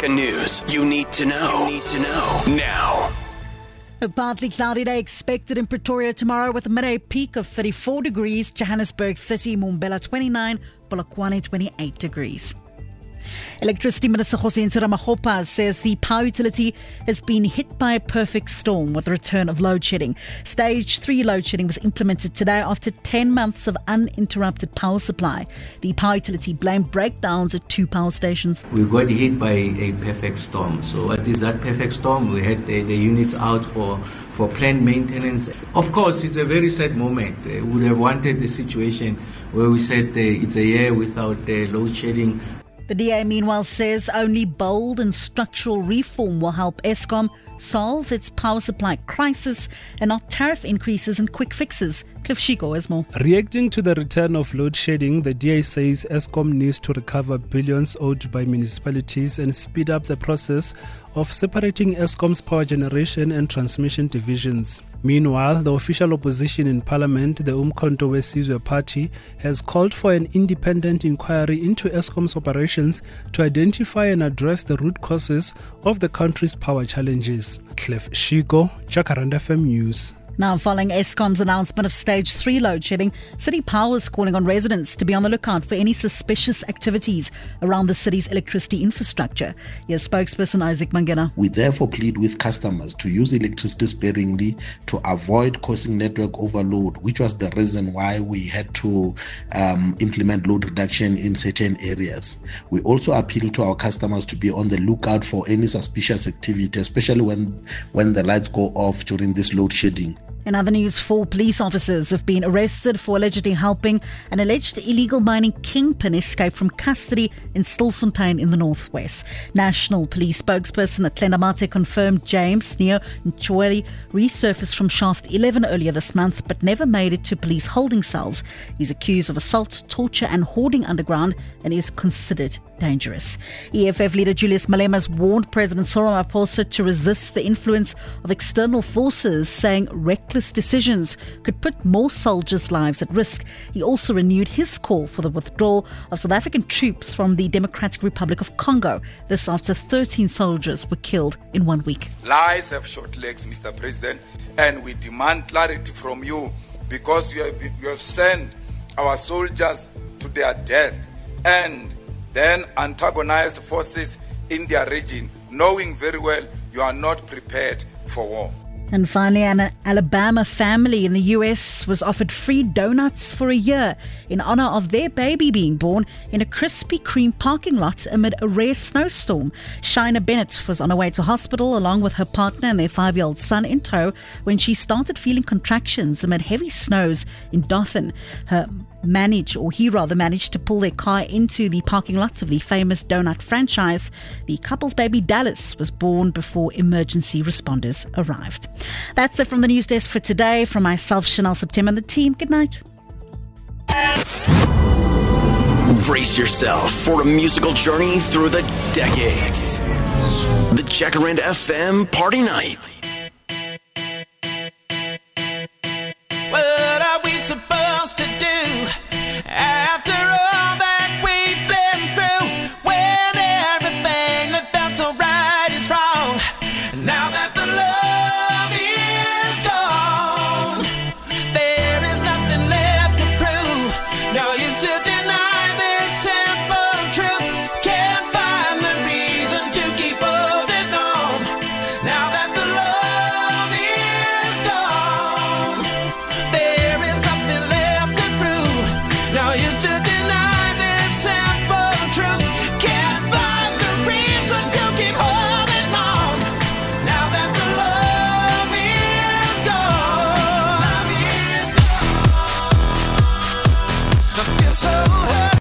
African news you need to know. Now. A partly cloudy day expected in Pretoria tomorrow with a midday peak of 34 degrees, Johannesburg 30, Mbombela 29, Polokwane 28 degrees. Electricity Minister Kgosientsho Ramokgopa says the power utility has been hit by a perfect storm with the return of load shedding. Stage 3 load shedding was implemented today after 10 months of uninterrupted power supply. The power utility blamed breakdowns at 2 power stations. We got hit by a perfect storm. So what is that perfect storm? We had the units out for planned maintenance. Of course, it's a very sad moment. We would have wanted the situation where we said it's a year without load shedding. The DA, meanwhile, says only bold and structural reform will help Eskom solve its power supply crisis and not tariff increases and quick fixes. Cliff Shiko has more. Reacting to the return of load shedding, the DA says Eskom needs to recover billions owed by municipalities and speed up the process of separating Eskom's power generation and transmission divisions. Meanwhile, the official opposition in Parliament, the Umkhonto we Sizwe Party, has called for an independent inquiry into Eskom's operations to identify and address the root causes of the country's power challenges. Clef Shiko, Jacaranda FM News. Now, following Eskom's announcement of Stage 3 load shedding, City Power is calling on residents to be on the lookout for any suspicious activities around the city's electricity infrastructure. Here's spokesperson Isaac Mangena. We therefore plead with customers to use electricity sparingly to avoid causing network overload, which was the reason why we had to implement load reduction in certain areas. We also appeal to our customers to be on the lookout for any suspicious activity, especially when the lights go off during this load shedding. In other news, 4 police officers have been arrested for allegedly helping an alleged illegal mining kingpin escape from custody in Stilfontein in the northwest. National Police spokesperson Athlenda Mate confirmed James Neo Nchweli resurfaced from Shaft 11 earlier this month but never made it to police holding cells. He's accused of assault, torture and hoarding underground and is considered dangerous. EFF leader Julius Malema has warned President Cyril Ramaphosa to resist the influence of external forces, saying reckless decisions could put more soldiers' lives at risk. He also renewed his call for the withdrawal of South African troops from the Democratic Republic of Congo. This after 13 soldiers were killed in 1 week. Lies have short legs, Mr. President, and we demand clarity from you because you have sent our soldiers to their death and then antagonized forces in their region, knowing very well you are not prepared for war. And finally, an Alabama family in the US was offered free donuts for a year in honor of their baby being born in a Krispy Kreme parking lot amid a rare snowstorm. Shina Bennett was on her way to hospital along with her partner and their 5-year-old son in tow when she started feeling contractions amid heavy snows in Dothan. He managed to pull their car into the parking lot of the famous donut franchise. The couple's baby Dallas was born before emergency responders arrived. That's it from the news desk for today. From myself, Chanel September, and the team, good night. Brace yourself for a musical journey through the decades. The Jacaranda FM Party Night. What are we supposed to do after all that we've been through? When everything that felt so right is wrong. Now that the love is gone, there is nothing left to prove. No use to deny this simple truth. Can't find the reason to keep holding on. Now that the love is gone, there is nothing left to prove. No use to deny this simple